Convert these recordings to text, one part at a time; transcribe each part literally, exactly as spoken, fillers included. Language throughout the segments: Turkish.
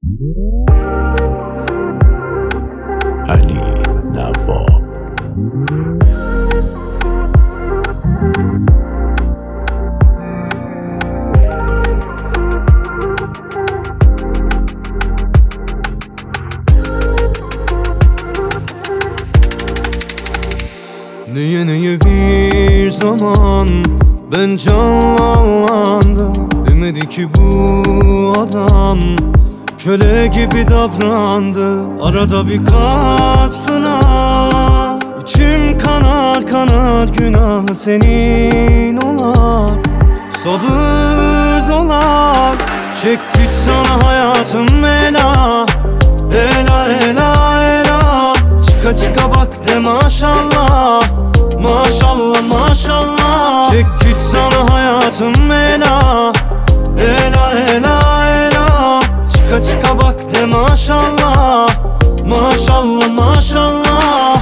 Ali Navo. Neye neye bir zaman ben canlandım. Demedi ki bu adam köle gibi davrandı. Arada bir kalp sınar, İçim kanar kanar, günah senin olar. Sabır dolar, çek git sana hayatım ela. Ela ela ela, çıka çıka bak de maşallah. Maşallah maşallah, çek git sana hayatım ela. Ela ela ela, çıka çıka bak de maşallah. Maşallah maşallah.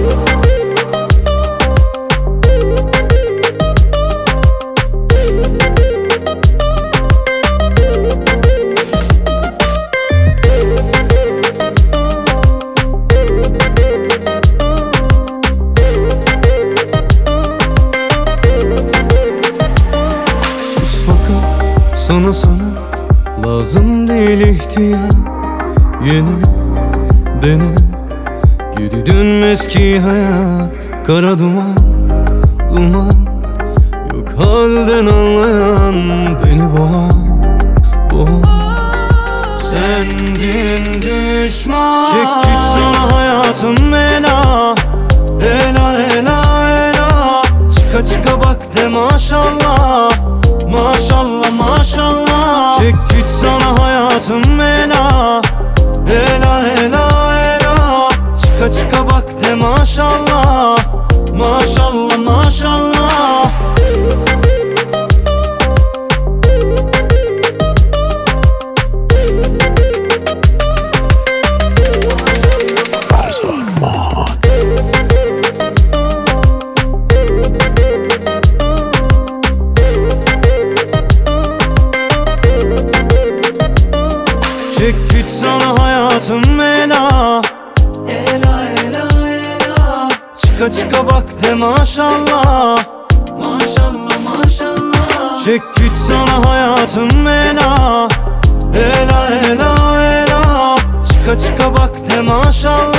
Sana sanat lazım değil, ihtiyat. Yeni dene, geri dönmez ki hayat. Kara duman, duman, yok halden anlayan beni boğar, boğar. Sendin düşman, çek git sana hayatım ela. Ela ela ela, çıka çıka bak de maşallah. Maşallah maşallah, çek git sana hayatım ela. Ela ela ela, çıka çıka bak de maşallah. Maşallah maşallah. Fazla Mahan. Çek git sana hayatım ela. Ela ela ela, Çıka çıka bak de maşallah. maşallah maşallah. Çek git sana hayatım ela. Ela ela ela, çıka çıka bak de maşallah.